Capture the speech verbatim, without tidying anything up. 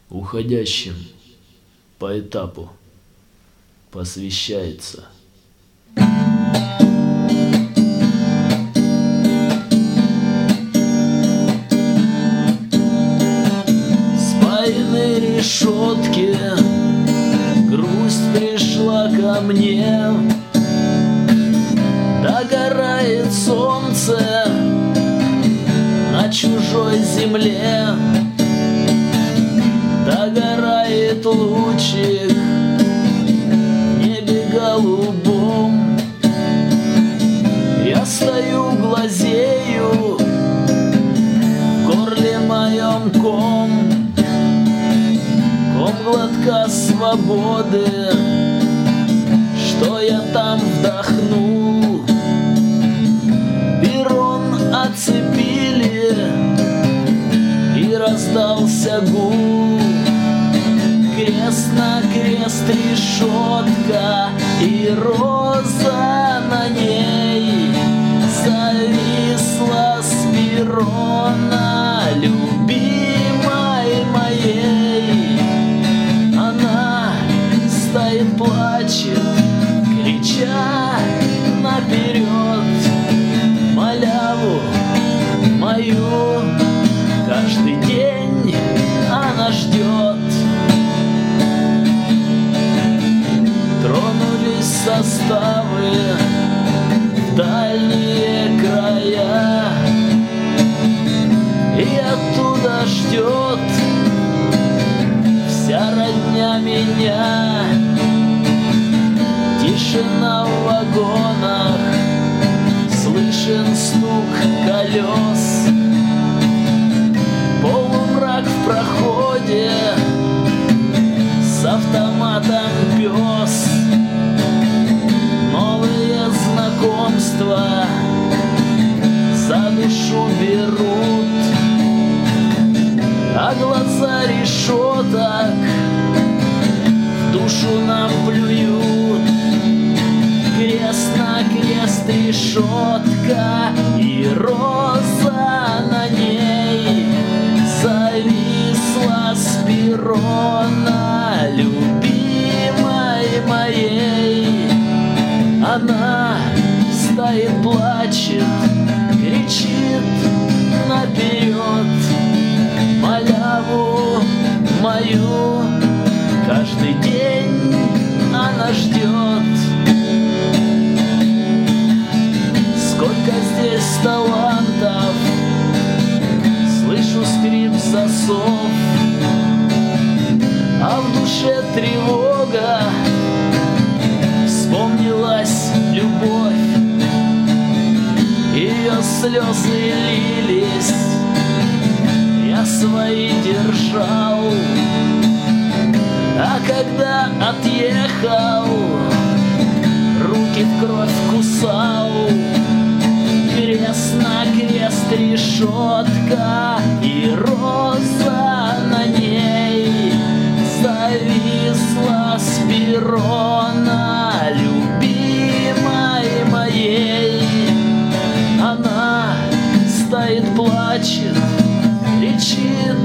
уходящим по этапу посвящается. Спаянные решетки, грусть пришла ко мне. Догорает солнце на чужой земле. Догорает лучик в небе голубом. Я стою, глазею, в горле моем ком, ком глотка свободы, что я там вдохнул. Перрон оцепили, и раздался гул. Крест на крест решетка, и роза на ней зависла с перрона любимой моей. Она стоит, плачет, крича наперед маляву мою. Каждый день она ждет. Тронулись составы в дальние края, и оттуда ждет вся родня меня. Тишина в вагонах, слышен стук колес. Полумрак в проходе, с автоматом пес. Новые знакомства за душу берут, а глаза решеток в душу нам плюют. Крест на крест решетка, и роза на ней зависла с перрона любимой моей. Она стоит, плачет, кричит наперед маляву мою. Каждый день она ждет. Сколько здесь талантов, слышу скрип засов, а в душе тревога. Вспомнилась любовь, ее слезы лились, я свои держал. А когда отъехал, руки в кровь кусал. Крест на крест решетка, и роза на ней зависла с перрона любимой моей. Она стоит, плачет, кричит